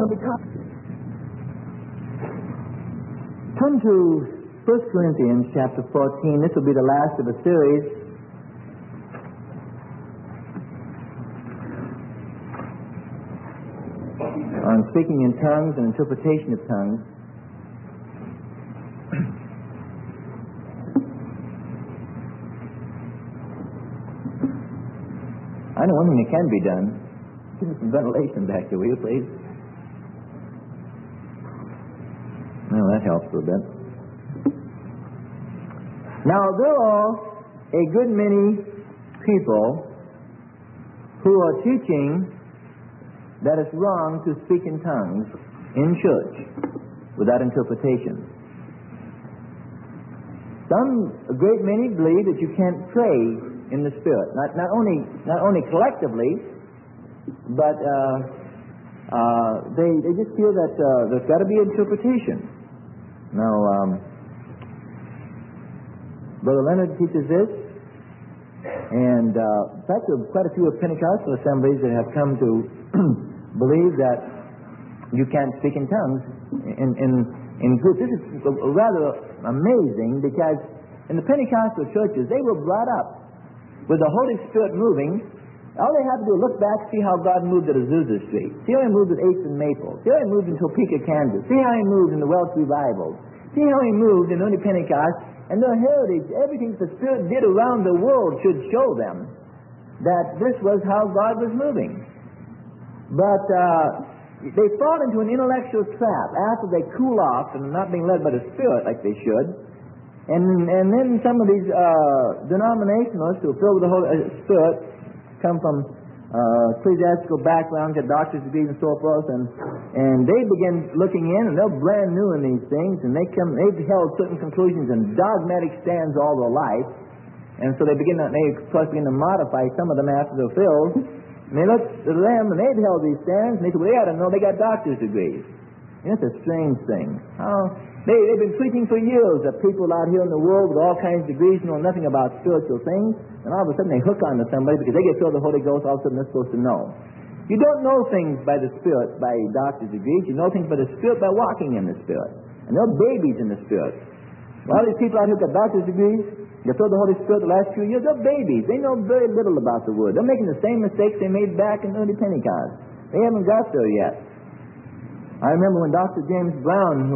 going to be taught. Come to 1 Corinthians chapter 14. This will be the last of a series. On speaking in tongues and interpretation of tongues. I know one thing that can be done. Give me some ventilation back here, will you, please? Well, that helps a bit. Now, there are a good many people who are teaching that it's wrong to speak in tongues in church without interpretation. A great many believe that you can't pray in the Spirit, not only collectively, but they just feel that there's got to be interpretation. Now, Brother Leonard teaches this, and in fact, there are quite a few Pentecostal assemblies that have come to believe that you can't speak in tongues in groups. This is rather amazing because in the Pentecostal churches, they were brought up with the Holy Spirit moving. All they have to do is look back, see how God moved at Azusa Street, see how He moved at 8th and Maple, see how He moved in Topeka, Kansas, see how He moved in the Welsh Revival, see how He moved in early Pentecost, and their heritage, everything the Spirit did around the world should show them that this was how God was moving. But they fall into an intellectual trap after they cool off and not being led by the Spirit like they should. And then some of these denominationalists who are filled with the Holy Spirit come from ecclesiastical backgrounds, get doctor's degrees and so forth, and they begin looking in, and they're brand new in these things, and they've held certain conclusions and dogmatic stands all their life, and so they begin to modify some of them after they're filled. And they look to them, and they've held these stands, and they say, well, they ought to know they got doctor's degrees. And it's a strange thing. They've been preaching for years that people out here in the world with all kinds of degrees know nothing about spiritual things, and all of a sudden they hook onto somebody because they get filled with the Holy Ghost, all of a sudden they're supposed to know. You don't know things by the Spirit, by doctor's degrees. You know things by the Spirit by walking in the Spirit. And they're babies in the Spirit. All these people out here who got doctor's degrees, they filled the Holy Spirit the last few years, they're babies. They know very little about the Word. They're making the same mistakes they made back in early Pentecost. They haven't got there yet. I remember when Dr. James Brown,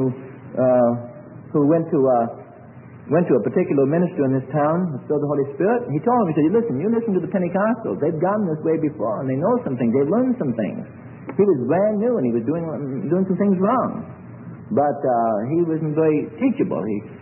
who went to a particular minister in this town, who filled the Holy Spirit, he told him, he said, you listen to the Pentecostals. They've gone this way before, and they know some things. They've learned some things. He was brand new, and he was doing some things wrong. But he wasn't very teachable.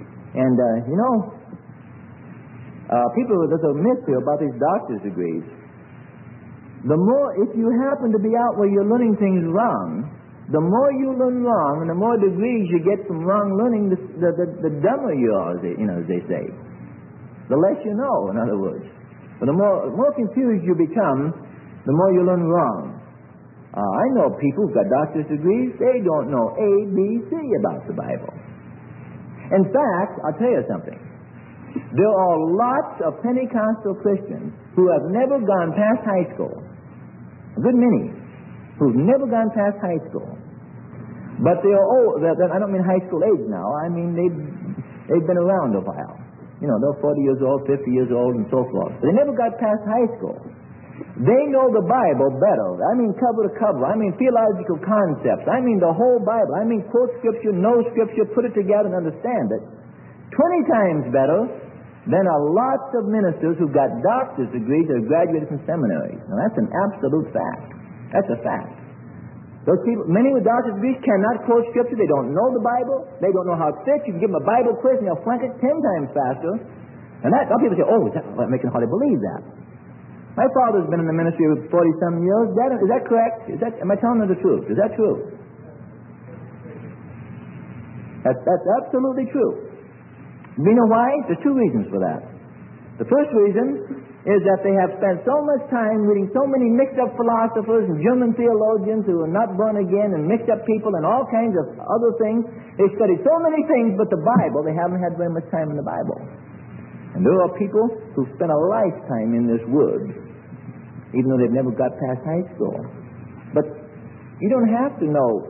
There's a myth here about these doctor's degrees. The more, if you happen to be out where you're learning things wrong, the more you learn wrong and the more degrees you get from wrong learning, the dumber you are, as they say. The less you know, in other words. But the more confused you become, the more you learn wrong. I know people who've got doctor's degrees, they don't know A, B, C about the Bible. In fact, I'll tell you something. There are lots of Pentecostal Christians who have never gone past high school. A good many who've never gone past high school. But they are old. I don't mean high school age now. I mean they've been around a while. They're 40 years old, 50 years old, and so forth. But they never got past high school. They know the Bible better. I mean cover to cover. I mean theological concepts. I mean the whole Bible. I mean quote Scripture, know Scripture, put it together and understand it 20 times better than a lot of ministers who've got doctor's degrees or graduated from seminaries. Now that's an absolute fact. That's a fact. Those people, many with doctor's degrees, cannot quote Scripture. They don't know the Bible. They don't know how it fits. You can give them a Bible quiz and they'll flunk it 10 times faster. And some people say, I can hardly believe that. My father's been in the ministry for 40-some years. Is that correct? Am I telling you the truth? Is that true? That's absolutely true. You know why? There's two reasons for that. The first reason is that they have spent so much time reading so many mixed-up philosophers and German theologians who are not born again and mixed-up people and all kinds of other things. They studied so many things but the Bible. They haven't had very much time in the Bible. And there are people who spent a lifetime in this Word, even though they've never got past high school. But you don't have to know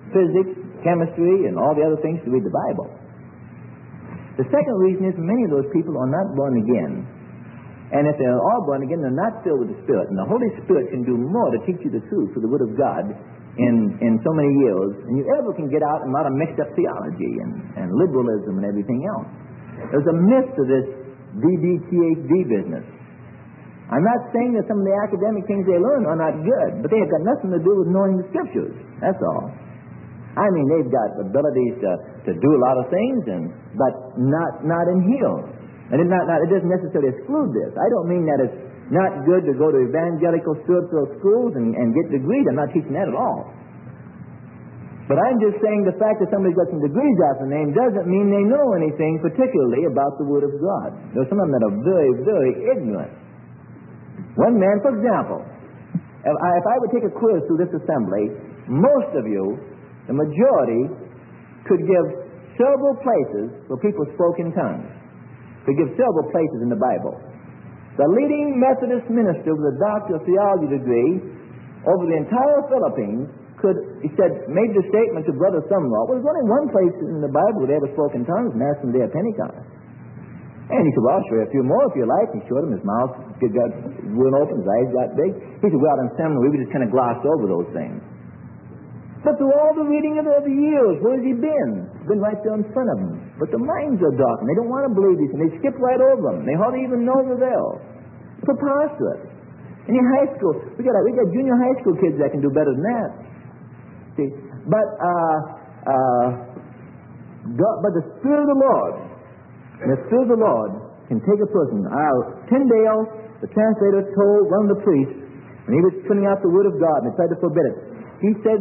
physics, chemistry, and all the other things to read the Bible. The second reason is many of those people are not born again. And if they're all born again, they're not filled with the Spirit. And the Holy Spirit can do more to teach you the truth through the Word of God in so many years than you ever can get out in a lot of mixed up theology and liberalism and everything else. There's a myth to this DBTHD business. I'm not saying that some of the academic things they learn are not good, but they have got nothing to do with knowing the Scriptures. That's all. I mean, they've got abilities to do a lot of things, but not in here. And it doesn't necessarily exclude this. I don't mean that it's not good to go to evangelical spiritual schools and get degrees. I'm not teaching that at all. But I'm just saying the fact that somebody's got some degrees after the name doesn't mean they know anything particularly about the Word of God. There's some of them that are very, very ignorant. One man, for example, if I would take a quiz through this assembly, most of you, the majority, could give several places where people spoke in tongues. Could give several places in the Bible. The leading Methodist minister with a Doctor of Theology degree over the entire Philippines made the statement to Brother Sumrall, well, there's only one place in the Bible where they ever spoke in tongues, and that's in the day of Pentecost. And he said, well, I'll show you a few more if you like. He showed him, his mouth got open, his eyes got big. He said, well, in seminary, we just kind of glossed over those things. But through all the reading of the years, where has he been? He's been right there in front of them. But the minds are darkened. They don't want to believe these, and they skip right over them. They hardly even know they're there. Preposterous. And in high school, we got junior high school kids that can do better than that. See, but the Spirit of the Lord, can take a person. Tyndale, the translator, told one of the priests when he was putting out the Word of God and they tried to forbid it. He said,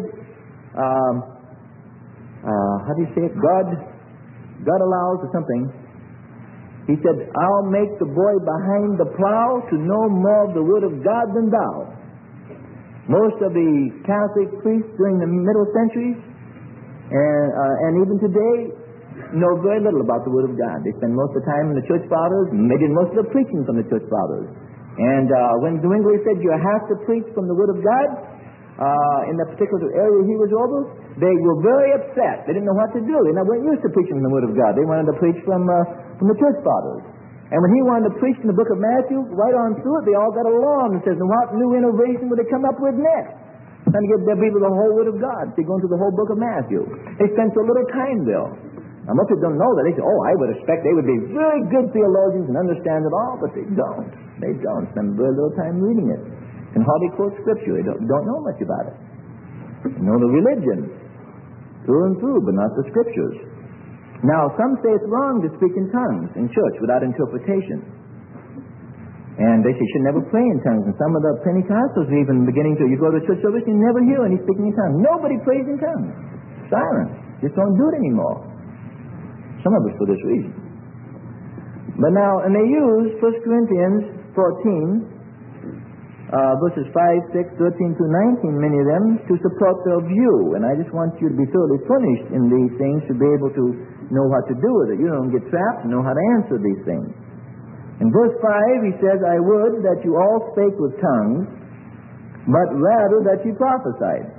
how do you say it? God allows or something. He said, I'll make the boy behind the plow to know more of the Word of God than thou. Most of the Catholic priests during the middle centuries and even today know very little about the Word of God. They spend most of the time in the Church Fathers, and they did most of the preaching from the Church Fathers. And when Zwingli said you have to preach from the Word of God, in the particular area he was over, they were very upset. They didn't know what to do. They weren't used to preaching from the Word of God. They wanted to preach from the Church Fathers. And when he wanted to preach from the book of Matthew, right on through it, they all got along and says, and what new innovation would they come up with next? Trying to get their people the whole Word of God. They're going through the whole book of Matthew. They spent so little time there. Now, most people don't know that. They say, I would expect they would be very good theologians and understand it all, but they don't. They don't spend very little time reading it. And hardly quote Scripture. They don't know much about it. They know the religion through and through, but not the Scriptures. Now, some say it's wrong to speak in tongues in church without interpretation. And they say you should never pray in tongues. And some of the Pentecostals are even beginning to, you go to a church service, you never hear any speaking in tongues. Nobody prays in tongues. Silence. Just don't do it anymore. Some of us for this reason. But now, and they use 1 Corinthians 14, verses 5, 6, 13 through 19, many of them, to support their view. And I just want you to be thoroughly furnished in these things to be able to know what to do with it. You don't get trapped and know how to answer these things. In verse 5, he says, I would that you all spake with tongues, but rather that you prophesied.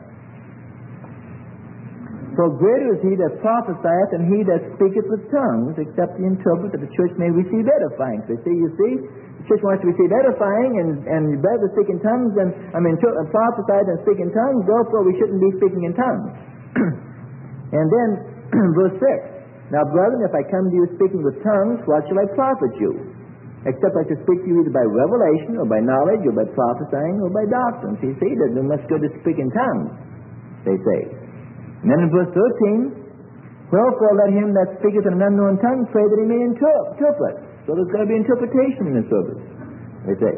For greater is he that prophesieth than he that speaketh with tongues, except the interpret, that the church may receive edifying. So you see, the church wants to receive edifying, and better to speak in tongues than, prophesy than speak in tongues, therefore we shouldn't be speaking in tongues. And then, verse 6, now, brethren, if I come to you speaking with tongues, what shall I profit you? Except I should speak to you either by revelation, or by knowledge, or by prophesying, or by doctrine. So you see, it doesn't do much good to speak in tongues, they say. And then in verse 13, wherefore let him that speaketh in an unknown tongue pray that he may interpret. So there's got to be interpretation in the service, they say.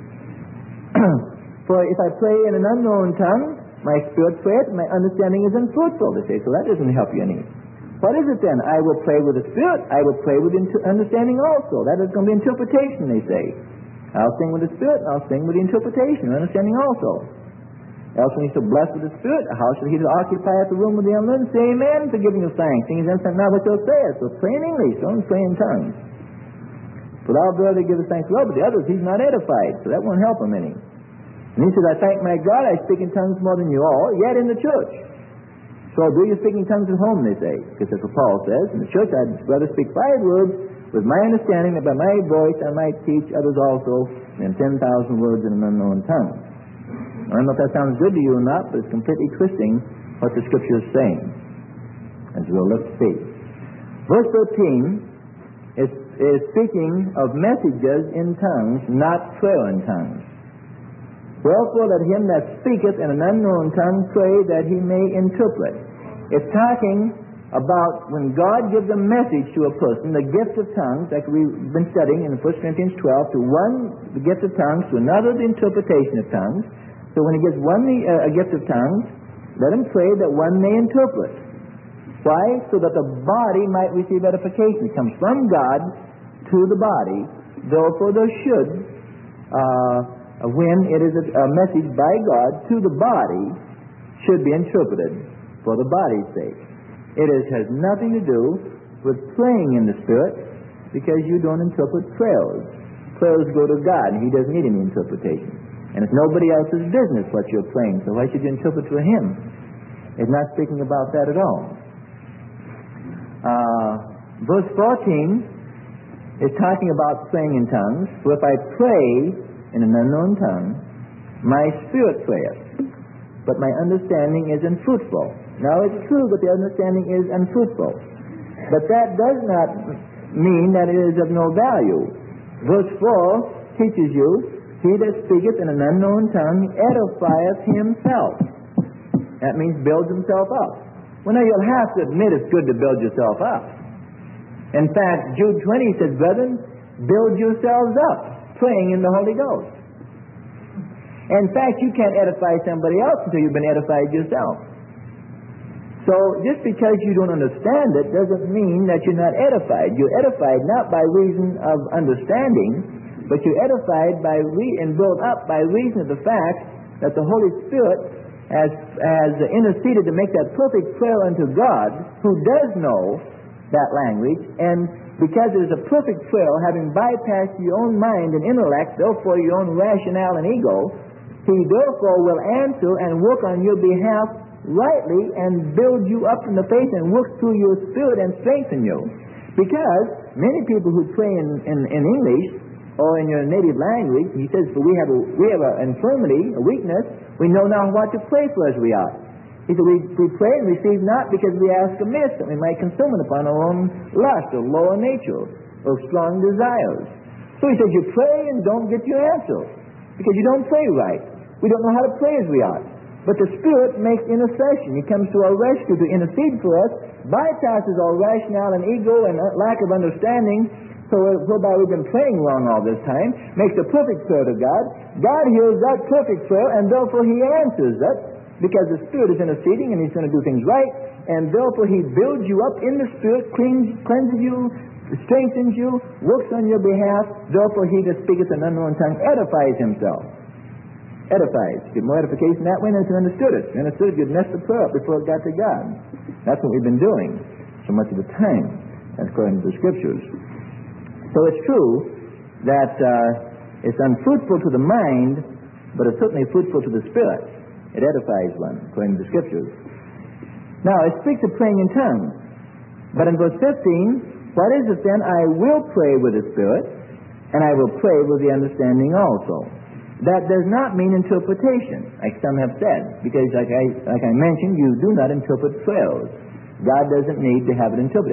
For if I pray in an unknown tongue, my spirit prayeth, my understanding is unfruitful, they say. So that doesn't help you any. What is it then? I will pray with the Spirit. I will pray with understanding also. That is going to be interpretation, they say. I'll sing with the Spirit, and I'll sing with the interpretation, understanding also. Else when he's so blessed with the Spirit, how shall he that occupieth the room with the unlearned say amen for giving of thanks? Things understand not what they'll say. So pray in English, don't pray in tongues. For thou brother giveth thanks well, but the others he's not edified, so that won't help him any. And he says, I thank my God, I speak in tongues more than you all, yet in the church. So do you speak in tongues at home, they say. Because that's what Paul says. In the church, I'd rather speak 5 words with my understanding that by my voice I might teach others also than 10,000 words in an unknown tongue. I don't know if that sounds good to you or not, but it's completely twisting what the Scripture is saying. As we'll look to see. Verse 13 is speaking of messages in tongues, not prayer in tongues. Wherefore let him that speaketh in an unknown tongue pray that he may interpret. It's talking about when God gives a message to a person, the gift of tongues, like we've been studying in 1 Corinthians 12, to one the gift of tongues, to another the interpretation of tongues. So when he gives one a gift of tongues, let him pray that one may interpret. Why? So that the body might receive edification. It comes from God to the body. Therefore there should, when it is a message by God to the body, should be interpreted for the body's sake. It has nothing to do with praying in the Spirit, because you don't interpret prayers. Prayers go to God, and He doesn't need any interpretation. And it's nobody else's business what you're praying, so why should you interpret for Him? It's not speaking about that at all. Verse 14 is talking about praying in tongues. For if I pray in an unknown tongue, my spirit prayeth, but my understanding is unfruitful. Now it's true that the understanding is unfruitful, but that does not mean that it is of no value. Verse 4 teaches you, he that speaketh in an unknown tongue edifieth himself. That means builds himself up. Well, now you'll have to admit it's good to build yourself up. In fact, Jude 20 says, brethren, build yourselves up, praying in the Holy Ghost. In fact, you can't edify somebody else until you've been edified yourself. So just because you don't understand it doesn't mean that you're not edified. You're edified not by reason of understanding, but you're edified by and built up by reason of the fact that the Holy Spirit has interceded to make that perfect prayer unto God, who does know that language, and because it is a perfect prayer, having bypassed your own mind and intellect, therefore your own rationale and ego, He therefore will answer and work on your behalf rightly and build you up in the faith and work through your spirit and strengthen you. Because many people who pray in English or in your native language, he says, for we have an infirmity, a weakness, we know now what to pray for as we ought. He said, we pray and receive not because we ask amiss, that we might consume it upon our own lust or lower nature or strong desires. So he says, you pray and don't get your answer because you don't pray right. We don't know how to pray as we ought. But the Spirit makes intercession. He comes to our rescue to intercede for us, bypasses our rationale and ego and lack of understanding, so whereby we've been praying wrong all this time, makes a perfect prayer to God. God hears that perfect prayer, and therefore He answers it, because the Spirit is interceding and He's going to do things right, and therefore He builds you up in the Spirit, cleanses you, strengthens you, works on your behalf. Therefore He that speaketh an unknown tongue edifies himself. Edifies. Get more edification that way than if you understood it. If you understood it, you'd mess the prayer up before it got to God. That's what we've been doing so much of the time, according to the Scriptures. So it's true that it's unfruitful to the mind, but it's certainly fruitful to the Spirit. It edifies one, according to the Scriptures. Now, it speaks of praying in tongues. But in verse 15, what is it then? I will pray with the Spirit, and I will pray with the understanding also. That does not mean interpretation, like some have said, because like I mentioned, you do not interpret prayers. God doesn't need to have it interpreted.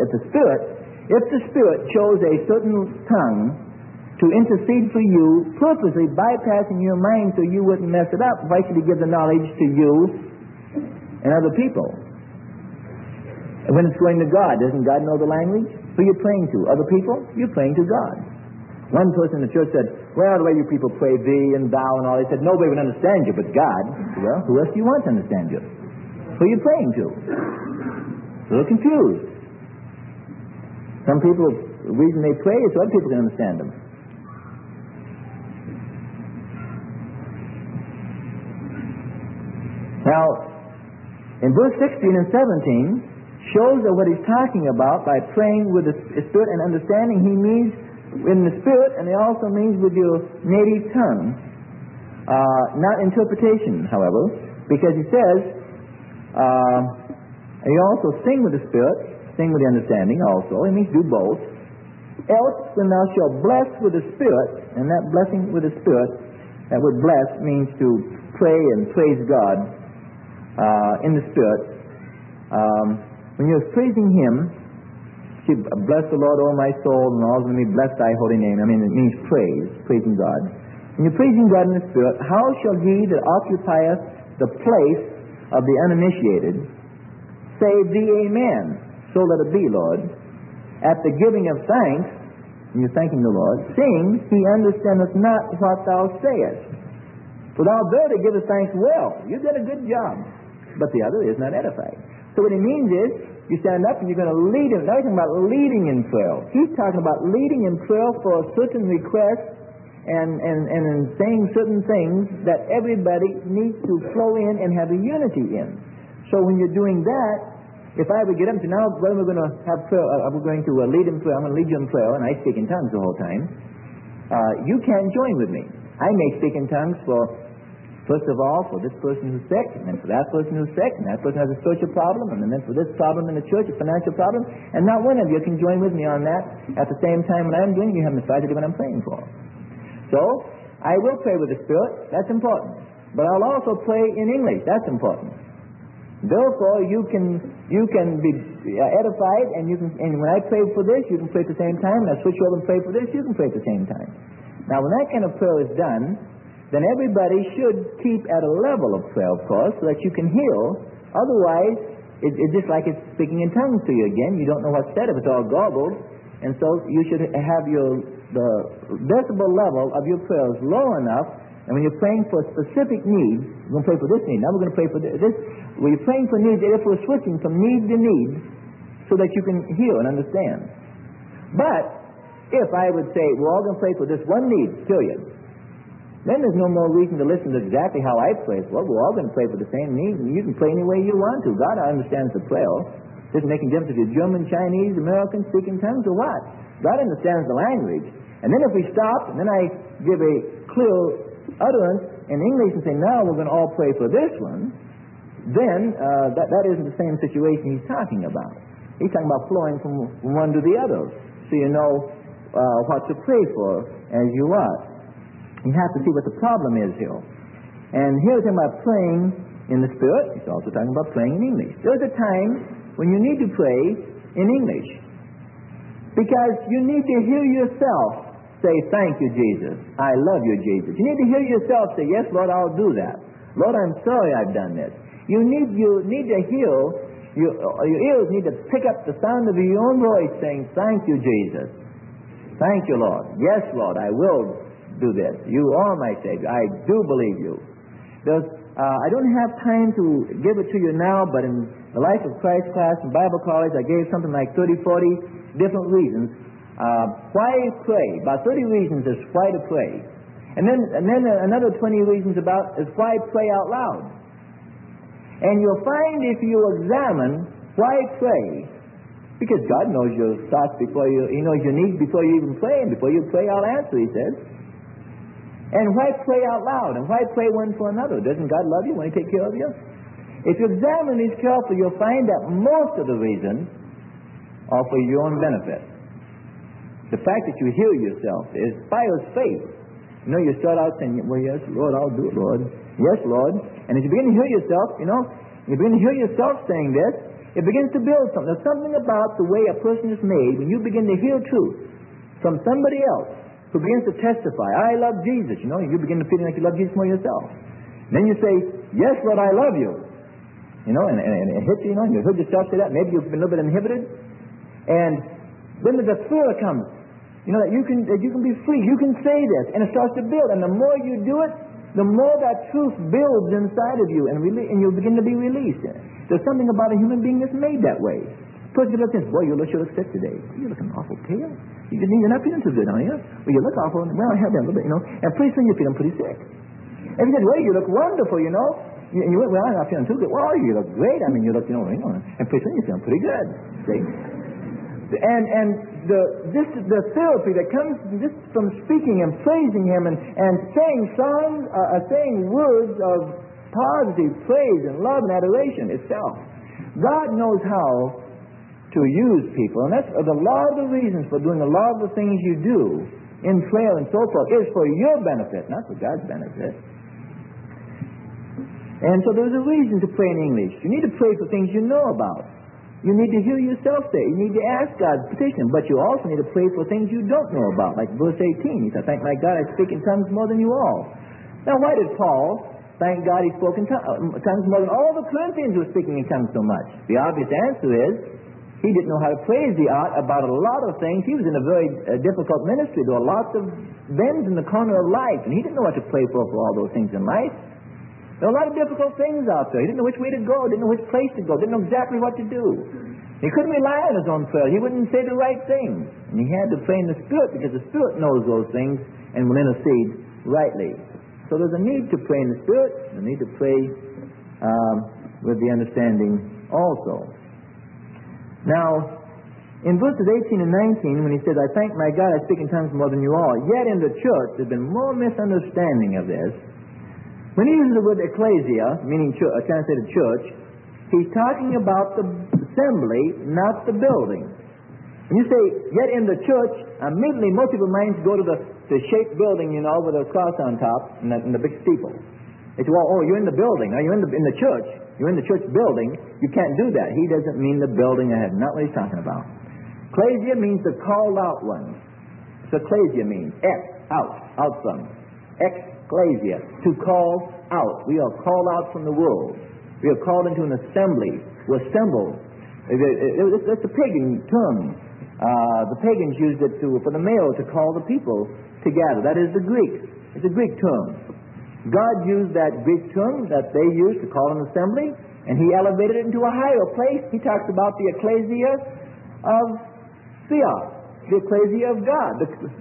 If the Spirit chose a certain tongue to intercede for you, purposely bypassing your mind so you wouldn't mess it up, why should He give the knowledge to you and other people? And when it's going to God, doesn't God know the language? Who are you praying to? Other people? You're praying to God. One person in the church said, well, the way you people pray thee and thou and all, he said, nobody would understand you but God. Well, who else do you want to understand you? Who are you praying to? A little confused. Some people, the reason they pray is so other people can understand them. Now, in verse 16 and 17, shows that what he's talking about by praying with the Spirit and understanding, he means in the Spirit, and it also means with your native tongue. Not interpretation, however, because he says, And you also sing with the Spirit, sing with the understanding also. It means do both. Else, when thou shalt bless with the Spirit, and that blessing with the Spirit, that word bless means to pray and praise God in the Spirit. When you're praising Him, see, bless the Lord, O my soul, and all of me, bless thy holy name. I mean, it means praise, praising God. When you're praising God in the Spirit, how shall he that occupieth the place of the uninitiated say thee amen? So let it be, Lord. At the giving of thanks, when you're thanking the Lord, seeing he understandeth not what thou sayest. For thou verily givest thanks well. You did a good job. But the other is not edified. So what he means is, you stand up and you're going to lead him. Now he's talking about leading in prayer. He's talking about leading in prayer for a certain request and in saying certain things that everybody needs to flow in and have a unity in. So when you're doing that, if I would get up to now, when we're going to have prayer, we're going to lead in prayer, I'm going to lead you in prayer, and I speak in tongues the whole time, you can't join with me. I may speak in tongues for, first of all, for this person who's sick, and then for that person who's sick, and that person has a spiritual problem, and then for this problem in the church, a financial problem, and not one of you can join with me on that. At the same time when I'm doing it, you haven't decided what I'm praying for. So, I will pray with the Spirit. That's important. But I'll also pray in English. That's important. Therefore, you can be edified, and when I pray for this, you can pray at the same time. When I switch over and pray for this, you can pray at the same time. Now, when that kind of prayer is done, then everybody should keep at a level of prayer, of course, so that you can heal. Otherwise, it's just like it's speaking in tongues to you again. You don't know what's said if it's all garbled. And so you should have the decibel level of your prayers low enough. And when you're praying for a specific need, we're going to pray for this need. Now we're going to pray for this. When you're praying for needs, if we're switching from need to need, so that you can hear and understand. But if I would say, we're all going to pray for this one need, period, then there's no more reason to listen to exactly how I pray. Well, we're all going to pray for the same need, and you can pray any way you want to. God understands the prayer. It doesn't make any difference if you're German, Chinese, American, speaking tongues, or what. God understands the language. And then if we stop, and then I give a clear utterance in English and say, now we're going to all pray for this one, then that isn't the same situation he's talking about. He's talking about flowing from one to the other, so you know what to pray for as you are. You have to see what the problem is here. And here he's talking about praying in the Spirit. He's also talking about praying in English. There's a time when you need to pray in English, because you need to hear yourself say, thank you, Jesus. I love you, Jesus. You need to hear yourself say, yes, Lord, I'll do that. Lord, I'm sorry I've done this. You need to hear, your ears need to pick up the sound of your own voice saying, thank you, Jesus. Thank you, Lord. Yes, Lord, I will do this. You are my Savior. I do believe you. I don't have time to give it to you now, but in the Life of Christ class in Bible college, I gave something like 30, 40 different reasons why pray. About 30 reasons is why to pray. And then another 20 reasons about is why pray out loud. And you'll find if you examine why pray, because God knows your thoughts before He knows your needs before you even pray, and before you pray, I'll answer, He says. And why pray out loud? And why pray one for another? Doesn't God love you when He takes care of you? If you examine these carefully, you'll find that most of the reasons are for your own benefit. The fact that you hear yourself inspires faith. You know, you start out saying, well, yes, Lord, I'll do it, Lord. Yes, Lord. And as you begin to hear yourself, you begin to hear yourself saying this, it begins to build something. There's something about the way a person is made when you begin to hear truth from somebody else who begins to testify, I love Jesus. You begin to feel like you love Jesus more yourself. And then you say, yes, Lord, I love you. And it hits you, and you heard yourself say that. Maybe you've been a little bit inhibited. And then the fear comes. That you can be free. You can say this, and it starts to build. And the more you do it, the more that truth builds inside of you, and you begin to be released. There's something about a human being that's made that way. Person looks and says, boy, you look sick today. You're looking awful pale. You're not feeling too good, are you? Well, you look awful. Well, I have that a little bit, And pretty soon you're feeling pretty sick. And he said, well, you look wonderful, And you went, well, I'm not feeling too good. Well, you look great. I mean, you look, and pretty soon you're feeling pretty good. See? And the therapy that comes just from speaking and praising Him and saying songs, saying words of positive praise and love and adoration itself God knows how to use people, and that's a lot of the reasons for doing a lot of the things you do in prayer and so forth is for your benefit, not for God's benefit. And so there's a reason to pray in English. You need to pray for things you know about. You need to hear yourself say. You need to ask God's petition, but you also need to pray for things you don't know about. Like verse 18, he said, "Thank my God I speak in tongues more than you all." Now, why did Paul thank God he spoke in tongues more than all the Corinthians who were speaking in tongues so much? The obvious answer is he didn't know how to praise the art about a lot of things. He was in a very difficult ministry. There were lots of bends in the corner of life, and he didn't know what to pray for all those things in life. There were a lot of difficult things out there. He didn't know which way to go, didn't know which place to go, didn't know exactly what to do. He couldn't rely on his own prayer. He wouldn't say the right things. And he had to pray in the Spirit because the Spirit knows those things and will intercede rightly. So there's a need to pray in the Spirit, a need to pray with the understanding also. Now, in verses 18 and 19, when he says, "I thank my God I speak in tongues more than you all," yet in the church there's been more misunderstanding of this. When he uses the word ecclesia, meaning translated church, he's talking about the assembly, not the building. When you say, "yet in the church," immediately most people's minds go to the shaped building, you know, with a cross on top and the big steeple. They say, "Well, you're in the building. Are you in the church? You're in the church building. You can't do that." He doesn't mean the building ahead. Not what he's talking about. Ecclesia means the called out ones. So ecclesia means out from. Ecclesia, to call out. We are called out from the world. We are called into an assembly. We're assembled. It's a pagan term. The pagans used it for the male to call the people together. That is the Greeks. It's a Greek term. God used that Greek term that they used to call an assembly, and he elevated it into a higher place. He talks about the ecclesia of Theos, the ecclesia of God,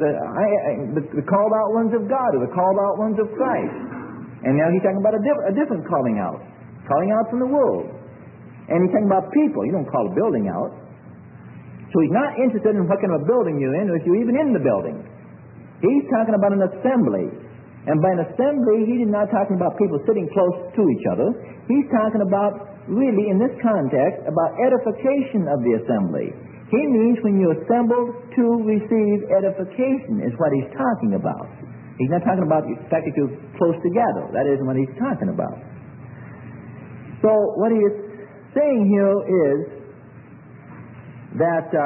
the called out ones of God, or the called out ones of Christ. And now he's talking about a different calling out from the world. And he's talking about people. You don't call a building out. So he's not interested in what kind of a building you're in, or if you're even in the building. He's talking about an assembly. And by an assembly, he's not talking about people sitting close to each other. He's talking about, really, in this context, about edification of the assembly. He means when you're assembled to receive edification is what he's talking about. He's not talking about the fact that you're close together. That isn't what he's talking about. So what he is saying here is that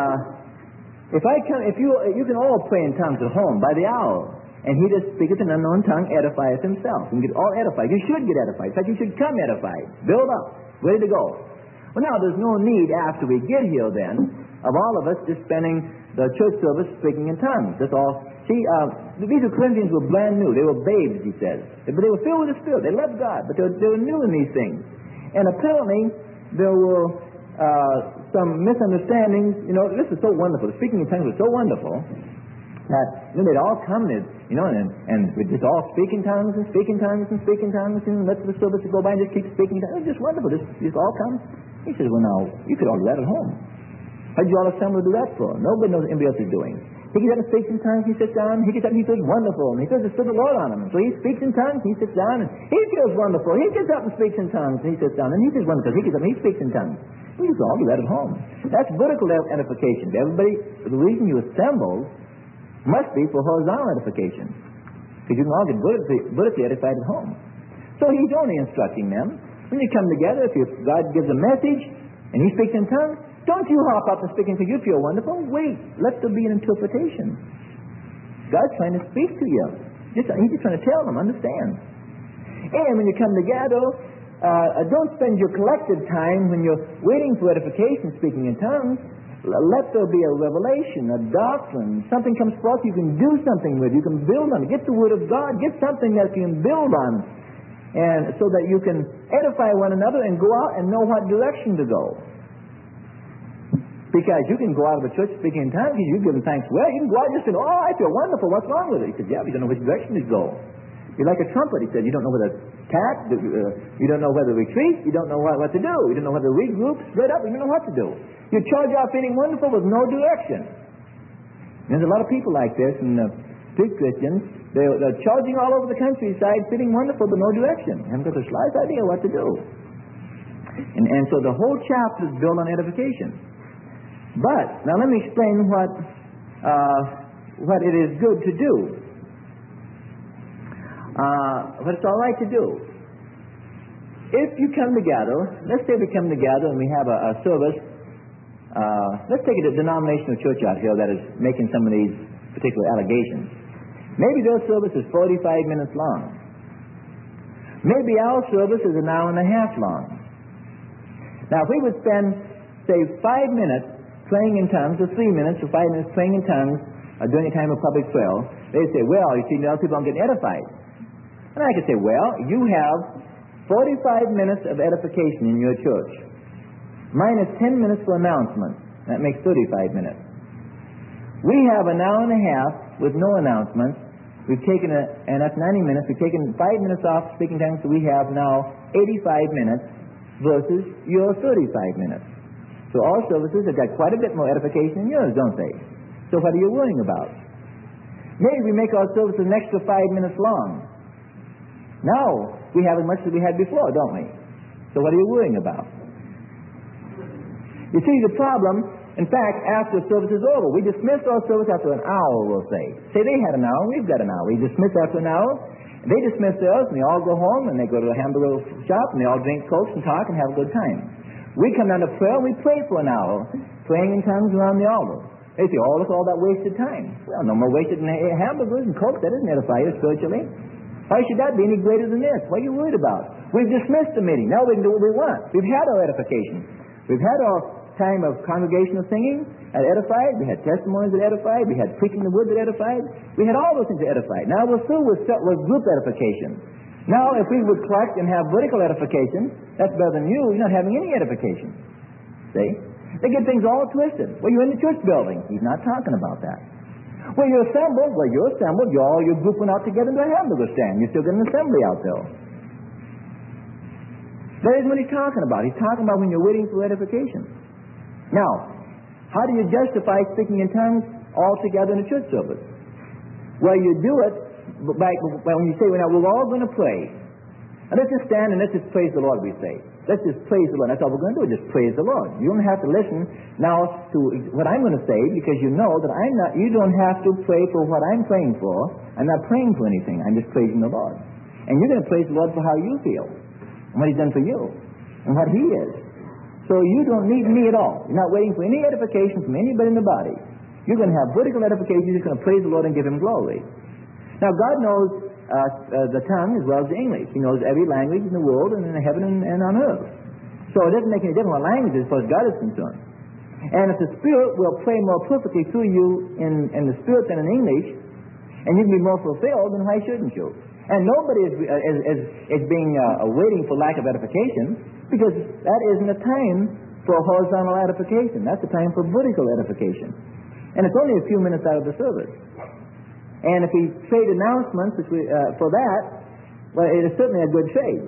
if you can all pray in tongues at home by the hour, and he that speaketh in an unknown tongue edifieth himself. You can get all edified. You should get edified. In fact, you should come edified, build up, ready to go. Well, now, there's no need after we get here, then, of all of us just spending the church service speaking in tongues. That's all. See, these Corinthians were brand new. They were babes, he says. But they were filled with the Spirit. They loved God, but they were new in these things. And apparently, there were some misunderstandings. You know, this is so wonderful. Speaking in tongues was so wonderful that they'd all come and we'd just all speak in tongues and speak in tongues and speak in tongues and let the service go by and just keep speaking in tongues. It was just wonderful. Just all come. He says, "Well, now, you could all do that at home. How did you all assemble to do that for? Nobody knows what anybody else is doing." He gets up and speaks in tongues, he sits down, he gets up and he feels wonderful, and he feels the Spirit of the Lord on him. So he speaks in tongues, he sits down, and he feels wonderful. He gets up and speaks in tongues, and he sits down, and he feels wonderful. He gets up and he speaks in tongues. Well, you can all do that at home. That's vertical edification. Everybody, the reason you assemble must be for horizontal edification. Because you can all get vertically edified at home. So he's only instructing them. When you come together, if God gives a message and he speaks in tongues, don't you hop up and speak in because you feel wonderful. Wait, let there be an interpretation. God's trying to speak to you. He's just trying to tell them, understand. And when you come together, don't spend your collective time when you're waiting for edification, speaking in tongues. Let there be a revelation, a doctrine. Something comes forth you can do something with. You can build on it. Get the Word of God. Get something that you can build on. And so that you can edify one another and go out and know what direction to go. Because you can go out of a church speaking in tongues, you give them thanks well. You can go out and just say, "Oh, I feel wonderful. What's wrong with it?" He said, "Yeah, but you don't know which direction to go. You're like a trumpet." He said, "You don't know whether to attack, you don't know whether to retreat, you don't know what to do. You don't know whether to regroup, split up, you don't know what to do. You charge out feeling wonderful with no direction." There's a lot of people like this, and street Christians, they're charging all over the countryside, feeling wonderful with no direction. Haven't got the slightest idea what to do. And so the whole chapter is built on edification. But, now let me explain what it is good to do. What it's all right to do. If you come together, let's say we come together and we have a service. Let's take a denominational church out here that is making some of these particular allegations. Maybe their service is 45 minutes long. Maybe our service is an hour and a half long. Now, if we would spend, say, 5 minutes praying in tongues, or 3 minutes, or 5 minutes praying in tongues, during a time of public prayer, they'd say, well, you see, now people aren't getting edified. And I could say, well, you have 45 minutes of edification in your church, minus 10 minutes for announcement. That makes 35 minutes. We have an hour and a half with no announcements. We've taken and that's 90 minutes. We've taken 5 minutes off speaking tongues, so we have now 85 minutes versus your 35 minutes. So all services have got quite a bit more edification than yours, don't they? So what are you worrying about? Maybe we make our services an extra 5 minutes long. Now we have as much as we had before, don't we? So what are you worrying about? You see, the problem, in fact, after the service is over, we dismiss our service after an hour, we'll say. Say they had an hour, we've got an hour. We dismiss after an hour, and they dismiss theirs, and they all go home, and they go to a hamburger shop, and they all drink Cokes and talk and have a good time. We come down to prayer, and we pray for an hour, praying in tongues around the altar. They say, oh, look at all that wasted time. Well, no more wasted than hamburgers and Cokes. That doesn't edify you spiritually. Why should that be any greater than this? What are you worried about? We've dismissed the meeting. Now we can do what we want. We've had our edification. We've had our time of congregational singing that edified. We had testimonies that edified. We had preaching the word that edified. We had all those things that edified. Now we're through with group edification. Now if we would collect and have vertical edification, that's better than you. You're not having any edification. See? They get things all twisted. Well, you're in the church building. He's not talking about that. Well, you're assembled. Well, you're assembled. Your group went out together to a hamburger stand. You're still getting an assembly out there. That isn't what he's talking about. He's talking about when you're waiting for edification. Now, how do you justify speaking in tongues all together in a church service? Well, you do it by when you say, well, now we're all going to pray. And let's just stand and let's just praise the Lord, we say. Let's just praise the Lord. That's all we're going to do, just praise the Lord. You don't have to listen now to what I'm going to say, because you know that you don't have to pray for what I'm praying for. I'm not praying for anything. I'm just praising the Lord. And you're going to praise the Lord for how you feel, and what He's done for you, and what He is. So you don't need me at all. You're not waiting for any edification from anybody in the body. You're going to have vertical edification. You're just going to praise the Lord and give Him glory. Now, God knows the tongue as well as the English. He knows every language in the world and in heaven and on earth. So it doesn't make any difference what language as far as God is concerned. And if the Spirit will pray more perfectly through you in the Spirit than in English, and you can be more fulfilled, then why shouldn't you? And nobody is being waiting for lack of edification, because that isn't a time for horizontal edification. That's a time for vertical edification. And it's only a few minutes out of the service. And if he trade announcements for that, well, it is certainly a good trade.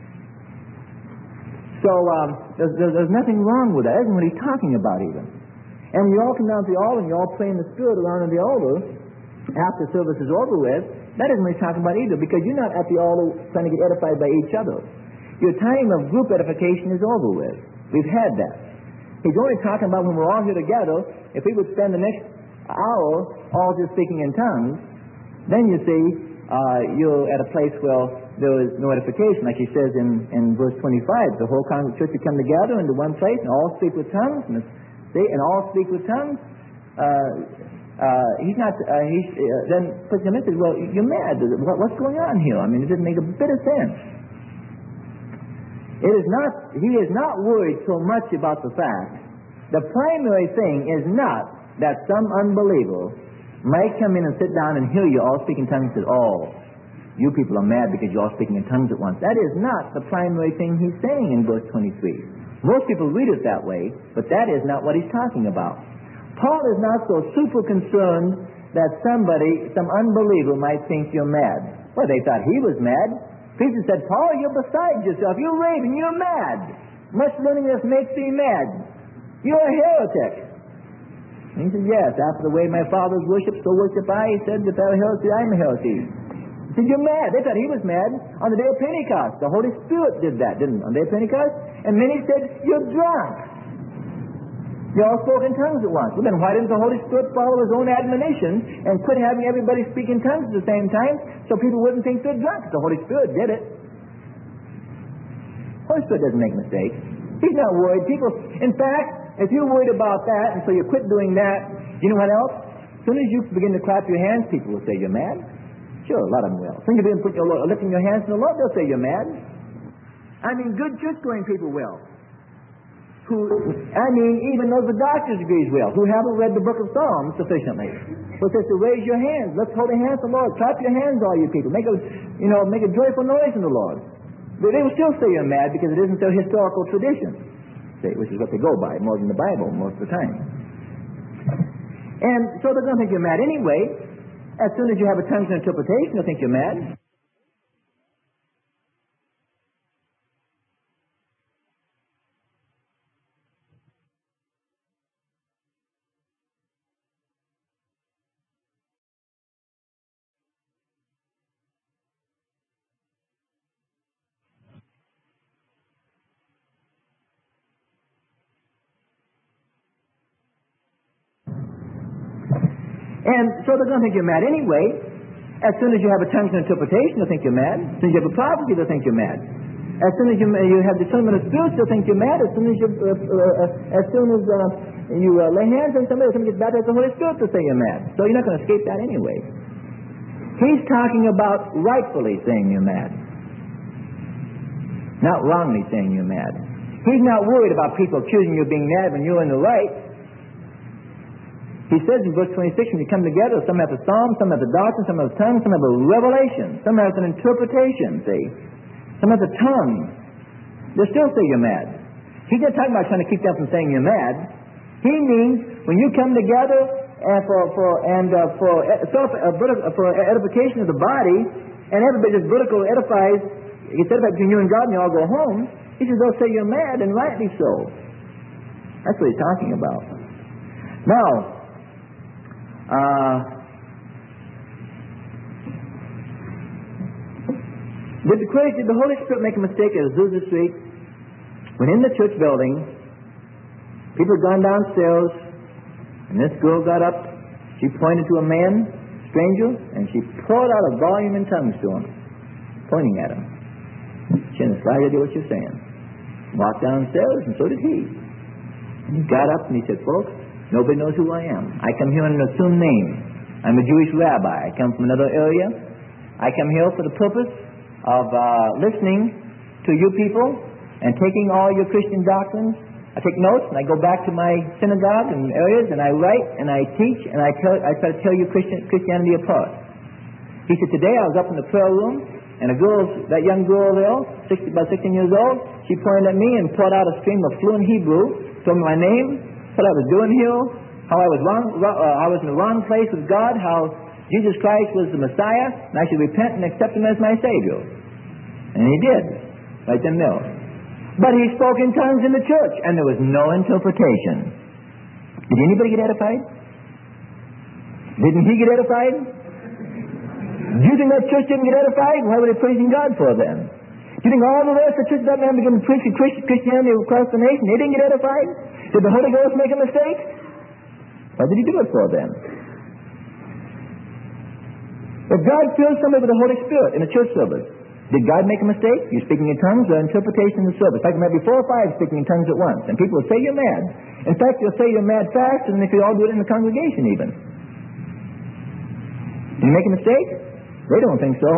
So there's nothing wrong with that. That isn't what he's talking about even. And when you all come down to the altar and you all pray in the Spirit around the altar after service is over with, that isn't what he's talking about either, because you're not at the altar trying to get edified by each other. Your time of group edification is over with. We've had that. He's only talking about when we're all here together. If we would spend the next hour all just speaking in tongues, then you see you're at a place where there is no edification, like he says in verse 25. The whole church would come together into one place and all speak with tongues, and all speak with tongues. Then President Smith says, well, you're mad. What's going on here? I mean, it doesn't make a bit of sense. He is not worried so much about the fact. The primary thing is not that some unbeliever might come in and sit down and hear you all speak in tongues and say, oh, you people are mad because you're all speaking in tongues at once. That is not the primary thing he's saying in verse 23. Most people read it that way, but that is not what he's talking about. Paul is not so super concerned that some unbeliever might think you're mad. Well, they thought he was mad. Peter said, Paul, you're beside yourself. You're raving. You're mad. Much learningness makes thee mad. You're a heretic. And he said, yes, after the way my fathers worship, so worship I. He said, if thou a heresy, I'm a heresy. He said, you're mad. They thought he was mad on the day of Pentecost. The Holy Spirit did that, didn't it? On the day of Pentecost? And many said, you're drunk. They all spoke in tongues at once. Well, then why didn't the Holy Spirit follow his own admonition and quit having everybody speak in tongues at the same time so people wouldn't think they're drunk? The Holy Spirit did it. The Holy Spirit doesn't make mistakes. He's not worried. People, in fact, if you're worried about that and so you quit doing that, you know what else? As soon as you begin to clap your hands, people will say you're mad. Sure, a lot of them will. As soon as you begin lifting your hands to the Lord, they'll say you're mad. I mean, good church-going people will. Even those with doctor's degrees will, who haven't read the book of Psalms sufficiently. So it says to raise your hands. Let's hold a hands to the Lord. Clap your hands, all you people. Make a joyful noise in the Lord. They will still say you're mad because it isn't their historical tradition, which is what they go by more than the Bible most of the time. And so they're going to think you're mad anyway. As soon as you have a tongues and interpretation, they'll think you're mad. And so they're going to think you're mad anyway. As soon as you have a tongues and interpretation, they'll think you're mad. As soon as you have a prophecy, they'll think you're mad. As soon as you have discernment of spirits, they'll think you're mad. As soon as you lay hands on somebody, somebody gets baptized with the Holy Spirit, they'll say you're mad. So you're not going to escape that anyway. He's talking about rightfully saying you're mad, not wrongly saying you're mad. He's not worried about people accusing you of being mad when you're in the right. He says in verse 26, when you come together, some have the psalm, some have the doctrine, some have the tongue, some have the revelation, some have an interpretation, see? Some have the tongue. They'll still say you're mad. He's not talking about trying to keep them from saying you're mad. He means when you come together for edification of the body, and everybody just vertical edifies, gets edified between you and God, and you all go home, he says they'll say you're mad, and rightly so. That's what he's talking about. Now, did the Holy Spirit make a mistake at Azusa Street? When in the church building, people had gone downstairs, and this girl got up, she pointed to a man, stranger, and she poured out a volume in tongues to him, pointing at him. She had the slightest idea what she was saying. Walked downstairs, and so did he. And he got up and he said, folks, nobody knows who I am. I come here in an assumed name. I'm a Jewish rabbi. I come from another area. I come here for the purpose of listening to you people and taking all your Christian doctrines. I take notes and I go back to my synagogue and areas and I write and I teach and I try to tell you Christianity apart. He said, today I was up in the prayer room and that young girl there, about 16 years old, she pointed at me and poured out a stream of fluent Hebrew, told me my name, what I was doing here, how I was I was in the wrong place with God, how Jesus Christ was the Messiah, and I should repent and accept Him as my Savior. And he did, right then and there. But he spoke in tongues in the church, and there was no interpretation. Did anybody get edified? Didn't he get edified? Do you think that church didn't get edified? Why were they praising God for then? Do you think all the rest of the church that man began to preach Christianity across the nation, they didn't get edified? Did the Holy Ghost make a mistake? Why did he do it for them? If God fills somebody with the Holy Spirit in a church service, did God make a mistake? You're speaking in tongues or interpretation in the service. Like there might be 4 or 5 speaking in tongues at once, and people will say you're mad. In fact, they'll say you're mad faster than if you all do it in the congregation even. Did he make a mistake? They don't think so.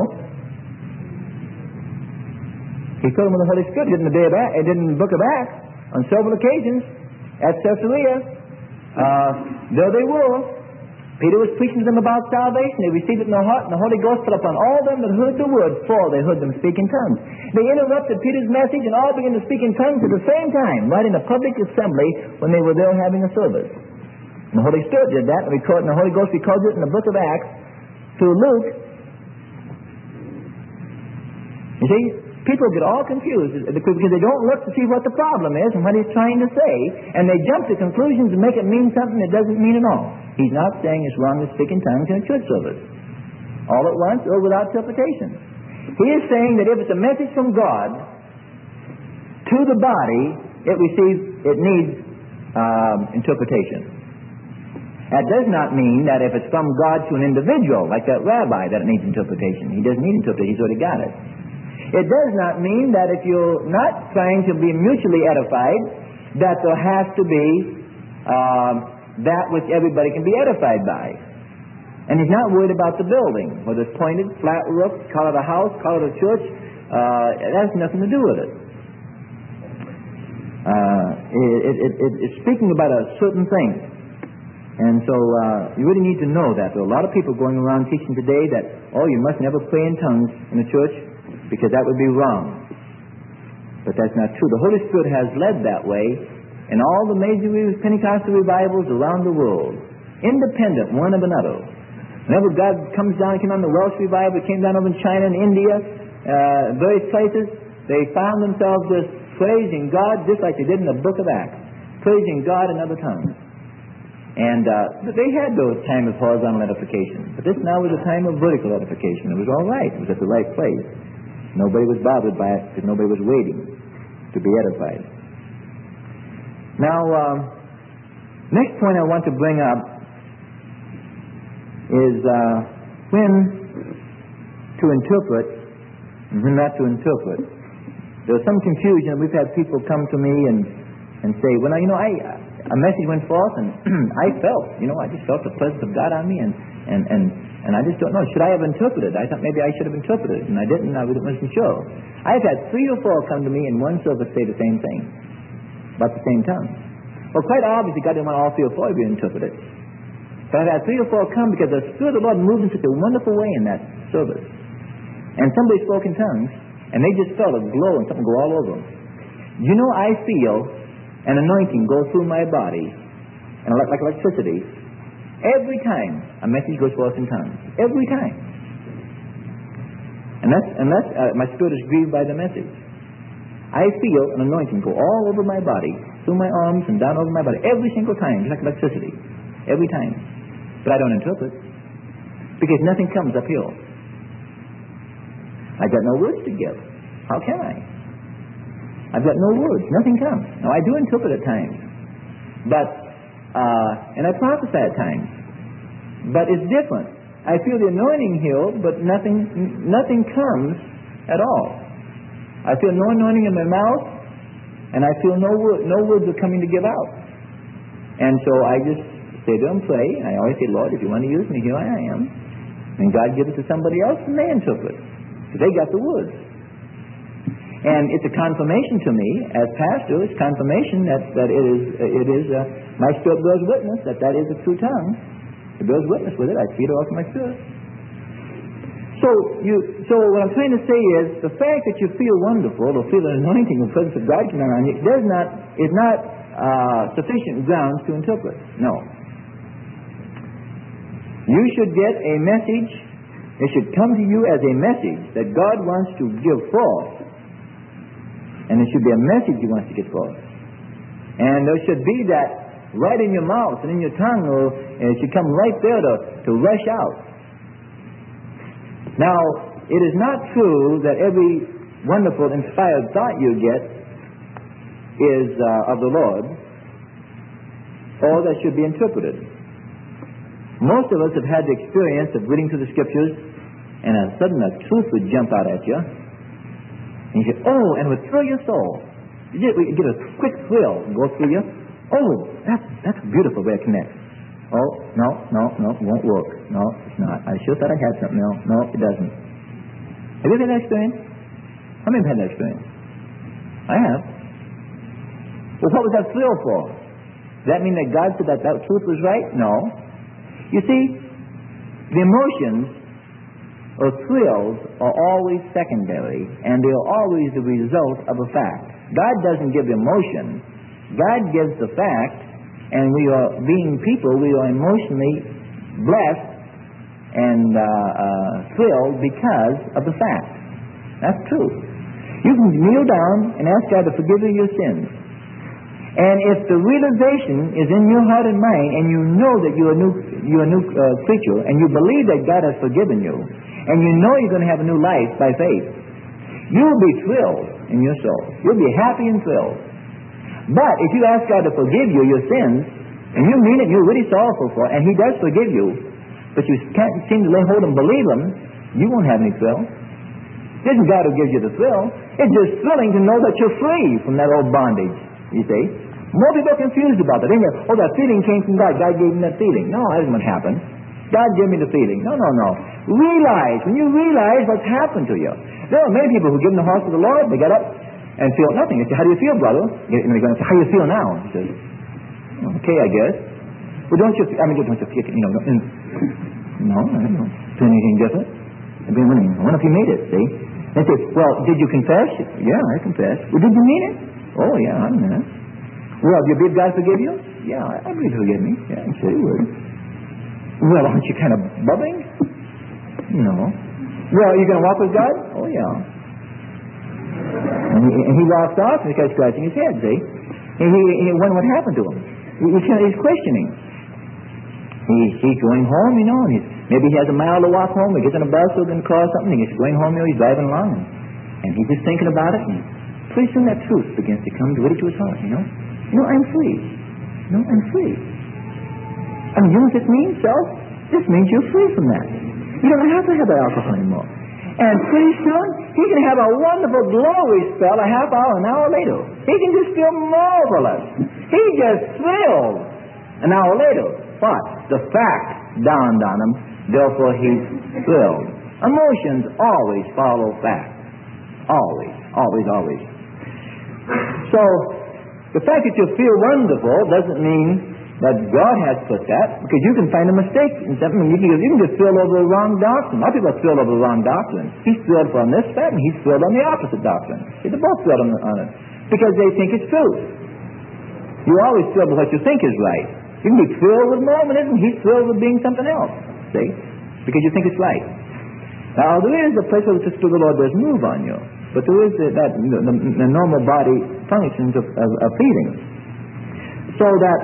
He filled them with the Holy Spirit. He did in the book of Acts on several occasions at Caesarea. There they were. Peter was preaching to them about salvation. They received it in their heart, and the Holy Ghost fell upon all them that heard the word, for they heard them speak in tongues. They interrupted Peter's message, and all began to speak in tongues at the same time, right in a public assembly when they were there having a service. And the Holy Spirit did that, and the Holy Ghost records it in the book of Acts through Luke. You see, people get all confused because they don't look to see what the problem is and what he's trying to say, and they jump to conclusions and make it mean something it doesn't mean at all. He's not saying it's wrong to speak in tongues in a church service, all at once or without interpretation. He is saying that if it's a message from God to to the body, it needs interpretation. That does not mean that if it's from God to an individual, like that rabbi, that it needs interpretation. He doesn't need interpretation. He's already got it. It does not mean that if you're not trying to be mutually edified, that there has to be that which everybody can be edified by. And he's not worried about the building, whether it's pointed, flat roof, call it a house, call it a church. It has nothing to do with it. It's speaking about a certain thing. And so you really need to know that. There are a lot of people going around teaching today that, you must never pray in tongues in a church because that would be wrong. But that's not true. The Holy Spirit has led that way in all the major Pentecostal revivals around the world, independent one of another. Whenever God comes down, came on the Welsh revival, came down over in China and India, various places, they found themselves just praising God just like they did in the book of Acts, praising God in other tongues. And they had those time of horizontal edification. But this now was a time of vertical edification. It was all right. It was at the right place. Nobody was bothered by it because nobody was waiting to be edified. Now, next point I want to bring up is when to interpret and when not to interpret. There's some confusion. We've had people come to me and say, well, now, a message went forth, and I just felt the presence of God on me, and I just don't know. Should I have interpreted? I thought maybe I should have interpreted, and I didn't. I wasn't sure. I've had 3 or 4 come to me in one service say the same thing, about the same tongue. Well, quite obviously, God didn't want all 3 or 4 of you to interpret it. But I've had 3 or 4 come because the Spirit of the Lord moved in such a wonderful way in that service. And somebody spoke in tongues, and they just felt a glow and something go all over them. I feel an anointing go through my body, and like electricity, every time a message goes forth in tongues. Every time. Unless my spirit is grieved by the message. I feel an anointing go all over my body, through my arms and down over my body, every single time, just like electricity. Every time. But I don't interpret, because nothing comes uphill. I've got no words to give. How can I? I've got no words. Nothing comes. Now, I do interpret at times. And I prophesy at times. But it's different. I feel the anointing here, but nothing comes at all. I feel no anointing in my mouth, and I feel no words are coming to give out. And so I just say to them, pray. I always say, Lord, if you want to use me, here I am. And God gives it to somebody else, and they interpret. So they got the words. And it's a confirmation to me, as pastor, it's confirmation that it is my spirit bears witness that is a true tongue. It bears witness with it. I feed it off my spirit. So what I'm trying to say is, the fact that you feel wonderful or feel an anointing or presence of God coming around you is not sufficient grounds to interpret. No. You should get a message. It should come to you as a message that God wants to give forth. And it should be a message He wants to get forth. And there should be that right in your mouth and in your tongue, and it should come right there to rush out. Now, it is not true that every wonderful, inspired thought you get is of the Lord, or that should be interpreted. Most of us have had the experience of reading through the Scriptures, and a sudden a truth would jump out at you. And you say, and it would thrill your soul. You get a quick thrill and go through you. That's a beautiful way to connect. No, it won't work. No, it's not. I sure thought I had something. No, it doesn't. Have you had that experience? How many have had that experience? I have. Well, what was that thrill for? Does that mean that God said that truth was right? No. You see, the emotions or thrills are always secondary, and they are always the result of a fact. God doesn't give emotion. God gives the fact, and we are, being people, we are emotionally blessed and thrilled because of the fact. That's true. You can kneel down and ask God to forgive you your sins. And if the realization is in your heart and mind, and you know that you're a new creature, and you believe that God has forgiven you, and you know you're going to have a new life by faith, you'll be thrilled. in your soul. You'll be happy and thrilled. But if you ask God to forgive you your sins, and you mean it, you're really sorrowful for it, and He does forgive you, but you can't seem to lay hold and believe Him, you won't have any thrill. It isn't God who gives you the thrill. It's just thrilling to know that you're free from that old bondage, you see. More people are confused about that. They think, oh, that feeling came from God. God gave me that feeling. No, that isn't what happened. God gave me the feeling. No. Realize, when you realize what's happened to you. There are many people who give them the heart to the Lord, they get up and feel nothing. They say, how do you feel, brother? And they're going to say, how do you feel now? He says, okay, I guess. Well, don't you feel, no, I don't feel anything different. I wonder if you made it, see? They say, well, did you confess? Yeah, I confessed. Well, did you mean it? Oh, yeah, I mean it. Well, do you believe God forgive you? Yeah, I believe He'll forgive me. Yeah, I'm sure He would. Well, aren't you kind of bubbling? No. Well, are you going to walk with God? Oh, yeah. And he walks off and he starts scratching his head, see? And he wondering what happened to him. He's questioning. He's going home, and maybe he has a mile to walk home. He gets on a bus or in a car or something. He's going home, he's driving along. And he's just thinking about it. And pretty soon that truth begins to come ready to his heart, I'm free. I'm free. I mean, you know what this means, self? This means you're free from that. You don't have to have that alcohol anymore. And pretty soon, he can have a wonderful glory spell a half hour, an hour later. He can just feel marvelous. He just thrilled. An hour later, what? The fact dawned on him, therefore he's thrilled. Emotions always follow fact. Always. So, the fact that you feel wonderful doesn't mean that God has put that, because you can find a mistake in something. You can just feel over the wrong doctrine. A lot of people are filled over the wrong doctrine. He's filled on this fact, and he's filled on the opposite doctrine. They're both filled on it, because they think it's truth. You always filled with what you think is right. You can be filled with Mormonism, he's filled with being something else, see? Because you think it's right. Now, there is a place where the Spirit of the Lord does move on you, but there is the normal body functions of feeling. So that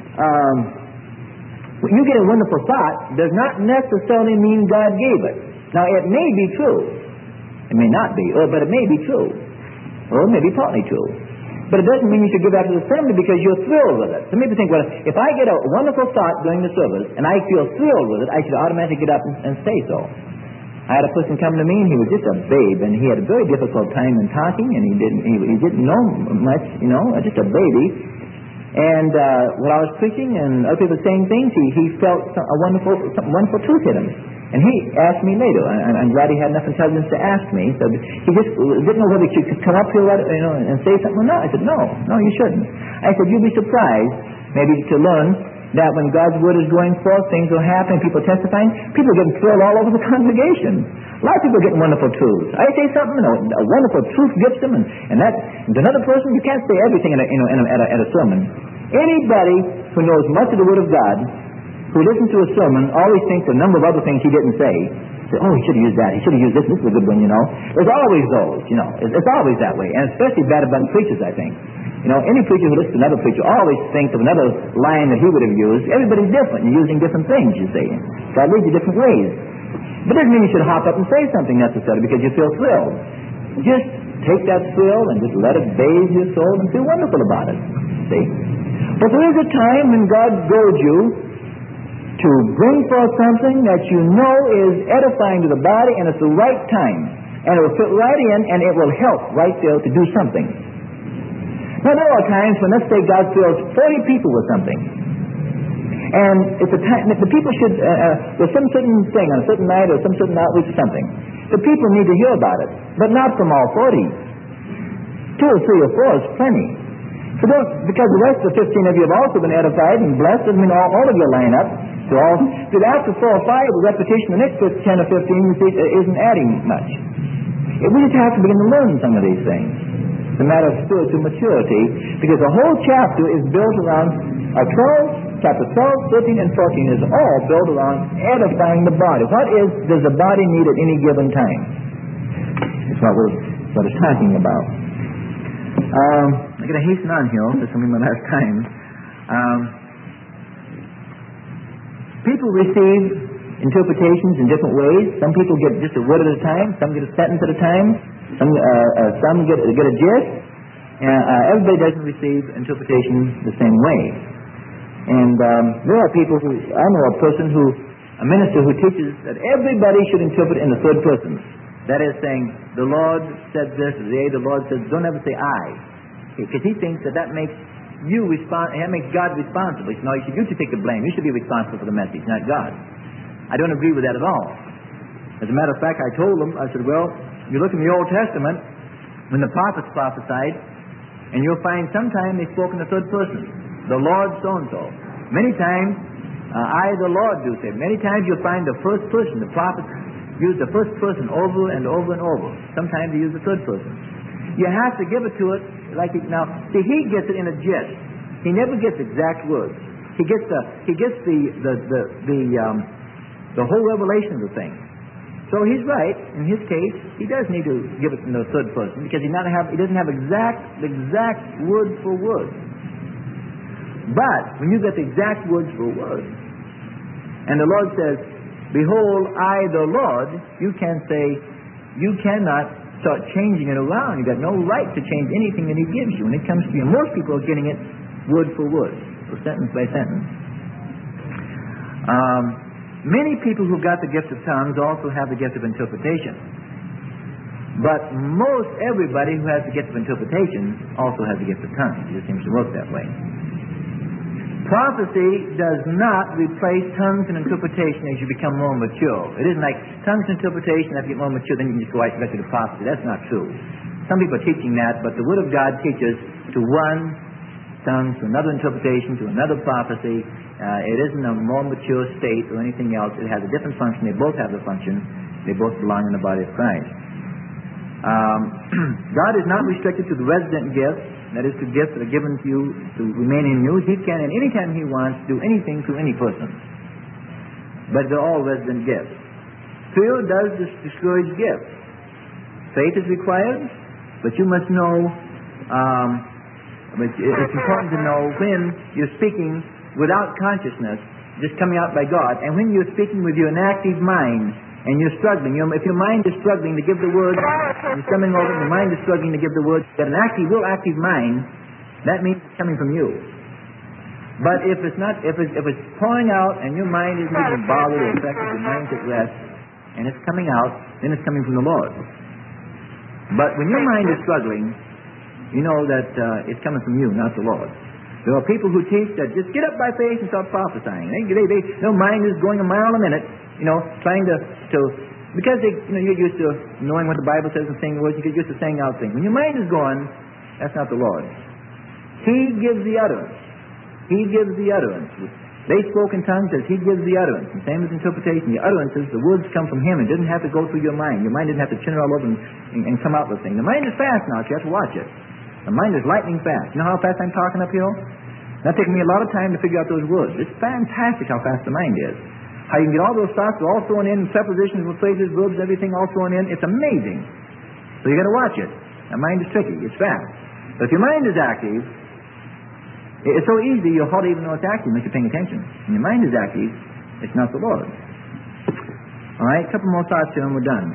when you get a wonderful thought, does not necessarily mean God gave it. Now, it may be true. It may not be, but it may be true. Or it may be partly true. But it doesn't mean you should give that to the assembly because you're thrilled with it. Some people think, well, if I get a wonderful thought during the service and I feel thrilled with it, I should automatically get up and say so. I had a person come to me, and he was just a babe, and he had a very difficult time in talking, and he didn't know much, just a baby. And while I was preaching and other people saying things, he felt something wonderful truth hit him. And he asked me later, and I'm glad he had enough intelligence to ask me. So he just didn't know whether he could come up here and say something or not. I said, no, you shouldn't. I said, you'll be surprised maybe to learn that when God's Word is going forth, things will happen, people testifying, people are getting thrilled all over the congregation. A lot of people are getting wonderful truths. I say something, a wonderful truth gets them, and to another person, you can't say everything at a sermon. Anybody who knows much of the Word of God, who listens to a sermon, always thinks a number of other things he didn't say. Say, oh, he should have used that, he should have used this is a good one, There's always those, It's always that way, and especially bad about preachers, I think. Any preacher who listens to another preacher always thinks of another line that he would have used. Everybody's different. You're using different things, you see. God leads you different ways. But it doesn't mean you should hop up and say something necessarily because you feel thrilled. Just take that thrill and just let it bathe your soul and feel wonderful about it. See? But there is a time when God goads you to bring forth something that you know is edifying to the body, and it's the right time. And it will fit right in, and it will help right there to do something. Now, there are times when, let's say, God fills 40 people with something. And it's a time that the people should, there's some certain thing on a certain night or some certain outreach or something. The people need to hear about it, but not from all 40. 2 or 3 or 4 is plenty. So because the rest of the 15 of you have also been edified and blessed, doesn't mean all of you line up. So after 4 or 5 with repetition, the next 10 or 15 you see, isn't adding much. We just have to begin to learn some of these things. It's a matter of spiritual maturity, because the whole chapter is built around chapter 12, 13, and 14 is all built around edifying the body. What does the body need at any given time? That's what it's talking about. I'm going to hasten on here. This will be my last time. People receive interpretations in different ways. Some people get just a word at a time. Some get a sentence at a time. Some get a gist, and everybody doesn't receive interpretation the same way. And there are people who, I know a minister who teaches that everybody should interpret in the third person. That is saying, the Lord said this, the Lord said, don't ever say I. Because he thinks that makes that makes God responsible. He says, no, you should take the blame. You should be responsible for the message, not God. I don't agree with that at all. As a matter of fact, I told him, I said, well, you look in the Old Testament, when the prophets prophesied, and you'll find sometime they spoke in the third person. The Lord so-and-so. Many times, I, the Lord, do say. Many times you'll find the first person. The prophets use the first person over and over and over. Sometimes they use the third person. You have to give it to it like it. Now, see, he gets it in a gist. He never gets exact words. He gets the whole revelation of the thing. So he's right. In his case, he does need to give it in the third person because he doesn't have exact word for word. But when you get the exact words for word, and the Lord says, "Behold, I, the Lord," you can say, you cannot start changing it around. You've got no right to change anything that He gives you when it comes to you. Most people are getting it word for word, or sentence by sentence. Many people who got the gift of tongues also have the gift of interpretation. But most everybody who has the gift of interpretation also has the gift of tongues. It just seems to work that way. Prophecy does not replace tongues and interpretation as you become more mature. It isn't like tongues and interpretation, as you get more mature, then you can just go right back to the prophecy. That's not true. Some people are teaching that, but the Word of God teaches to one tongues, to another interpretation, to another prophecy. It isn't a more mature state or anything else. It has a different function. They both have the function. They both belong in the body of Christ. God is not restricted to the resident gifts, that is, to gifts that are given to you to remain in you. He can, at any time He wants, do anything to any person. But they're all resident gifts. Fear does discourage gifts. Faith is required, but you must know, it's important to know when you're speaking without consciousness, just coming out by God, and when you're speaking with your inactive mind, and you're struggling. If your mind is struggling to give the word, you're coming over, and your mind is struggling to give the word, you got an real active mind, that means it's coming from you. But if it's not, if it's pouring out, and your mind isn't even bothered or affected, your mind's at rest, and it's coming out, then it's coming from the Lord. But when your mind is struggling, you know that it's coming from you, not the Lord. There are people who teach that just get up by faith and start prophesying. Their mind is going a mile a minute, trying to because you're used to knowing what the Bible says and saying the words. You get used to saying out things. When your mind is going, that's not the Lord. He gives the utterance. He gives the utterance. They spoke in tongues as He gives the utterance. The same as interpretation. The utterances, the words come from Him. It doesn't have to go through your mind. Your mind doesn't have to turn it all over and come out with things. The mind is fast now, so you have to watch it. The mind is lightning fast. You know how fast I'm talking uphill? That's taking me a lot of time to figure out those words. It's fantastic how fast the mind is. How you can get all those thoughts all thrown in, prepositions, phrases, verbs, everything all thrown in. It's amazing. So you got to watch it. The mind is tricky. It's fast. But if your mind is active, it's so easy you'll hardly even know it's active unless you're paying attention. When your mind is active, it's not the Lord. All right, a couple more thoughts here and we're done.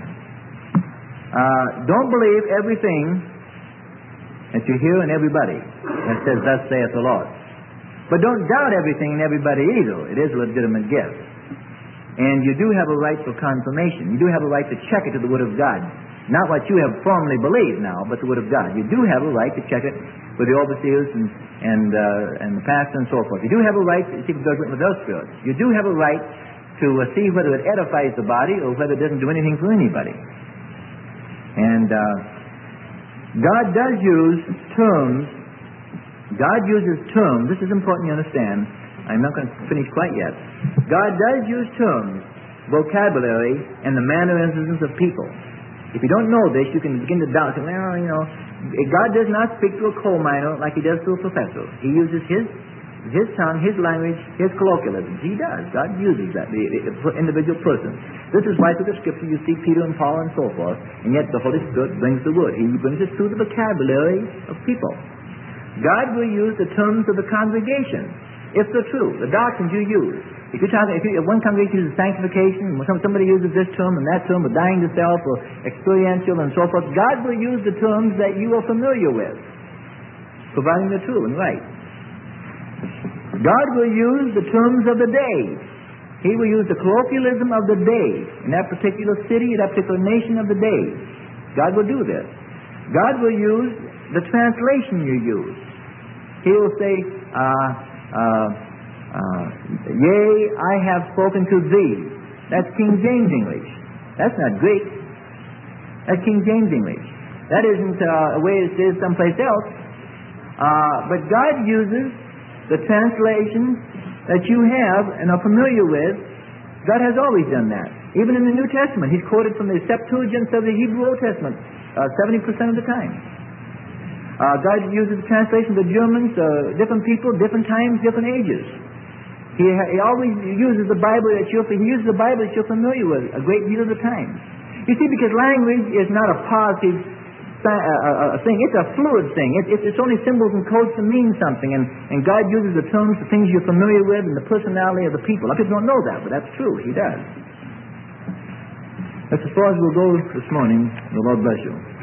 Don't believe everything that you hear in everybody that says, "Thus saith the Lord." But don't doubt everything and everybody either. It is a legitimate gift. And you do have a right for confirmation. You do have a right to check it to the Word of God. Not what you have formally believed now, but the Word of God. You do have a right to check it with the overseers and the pastor and so forth. You do have a right to see if it goes with those spirits. You do have a right to see whether it edifies the body or whether it doesn't do anything for anybody. And God does use terms. God uses terms. This is important you understand. I'm not going to finish quite yet. God does use terms, vocabulary, and the mannerisms of people. If you don't know this, you can begin to doubt. Well, God does not speak to a coal miner like He does to a professor. He uses His tongue, His language, His colloquialisms. He does. God uses that, the individual person. This is why through the Scripture you see Peter and Paul and so forth, and yet the Holy Spirit brings the Word. He brings it through the vocabulary of people. God will use the terms of the congregation, if they're true, the doctrines you use. If one congregation uses sanctification, somebody uses this term and that term, or dying to self, or experiential, and so forth, God will use the terms that you are familiar with, providing they're true and right. God will use the terms of the day. He will use the colloquialism of the day in that particular city, that particular nation of the day. God will do this. God will use the translation you use. He will say, yea, I have spoken to thee. That's King James English. That's not Greek. That's King James English. That isn't a way it is someplace else. But God uses the translations that you have and are familiar with. God has always done that. Even in the New Testament, He's quoted from the Septuagint of the Hebrew Old Testament 70% of the time. God uses the translation of the Germans, different people, different times, different ages. He always uses the Bible that you're familiar with a great deal of the time. You see, because language is not a positive thing. It's a fluid thing. It's only symbols and codes to mean something. And God uses the terms, the things you're familiar with, and the personality of the people. A lot of people don't know that, but that's true. He does. That's as far as we'll go this morning. The Lord bless you.